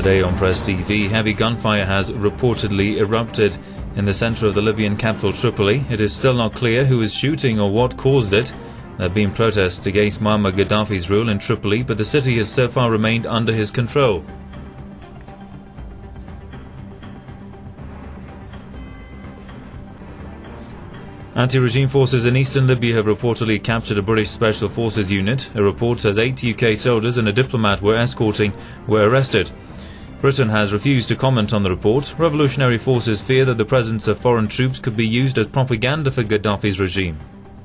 Today on Press TV, heavy gunfire has reportedly erupted in the centre of the Libyan capital Tripoli. It is still not clear who is shooting or what caused it. There have been protests against Muammar Gaddafi's rule in Tripoli, but the city has so far remained under his control. Anti-regime forces in eastern Libya have reportedly captured a British Special Forces unit. A report says 8 UK soldiers and a diplomat were arrested. Britain has refused to comment on the report. Revolutionary forces fear that the presence of foreign troops could be used as propaganda for Gaddafi's regime.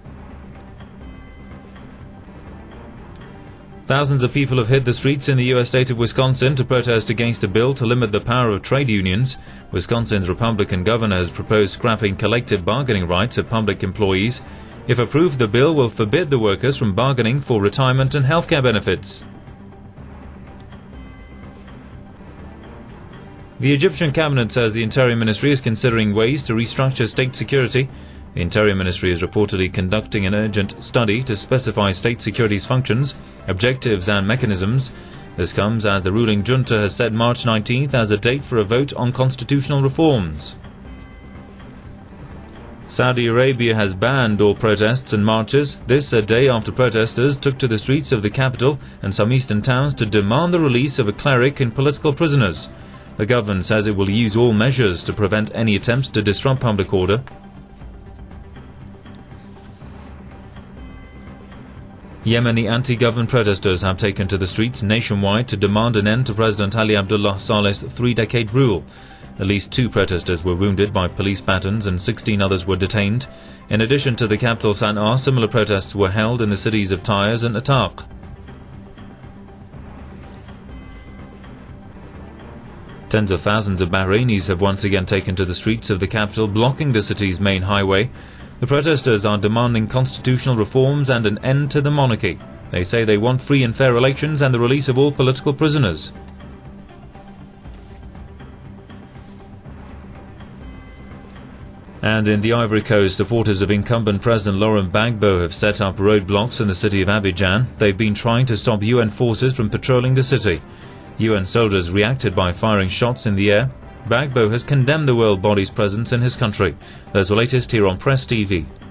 Thousands of people have hit the streets in the U.S. state of Wisconsin to protest against a bill to limit the power of trade unions. Wisconsin's Republican governor has proposed scrapping collective bargaining rights of public employees. If approved, the bill will forbid the workers from bargaining for retirement and healthcare benefits. The Egyptian cabinet says the Interior Ministry is considering ways to restructure state security. The Interior Ministry is reportedly conducting an urgent study to specify state security's functions, objectives and mechanisms. This comes as the ruling junta has set March 19th as a date for a vote on constitutional reforms. Saudi Arabia has banned all protests and marches. This a day after protesters took to the streets of the capital and some eastern towns to demand the release of a cleric and political prisoners. The government says it will use all measures to prevent any attempts to disrupt public order. Yemeni anti-government protesters have taken to the streets nationwide to demand an end to President Ali Abdullah Saleh's three-decade rule. At least 2 protesters were wounded by police batons and 16 others were detained. In addition to the capital Sana'a, similar protests were held in the cities of Taiz and Ataq. Tens of thousands of Bahrainis have once again taken to the streets of the capital, blocking the city's main highway. The protesters are demanding constitutional reforms and an end to the monarchy. They say they want free and fair elections and the release of all political prisoners. And in the Ivory Coast, supporters of incumbent President Laurent Gbagbo have set up roadblocks in the city of Abidjan. They've been trying to stop UN forces from patrolling the city. UN soldiers reacted by firing shots in the air. Gbagbo has condemned the world body's presence in his country. There's the latest here on Press TV.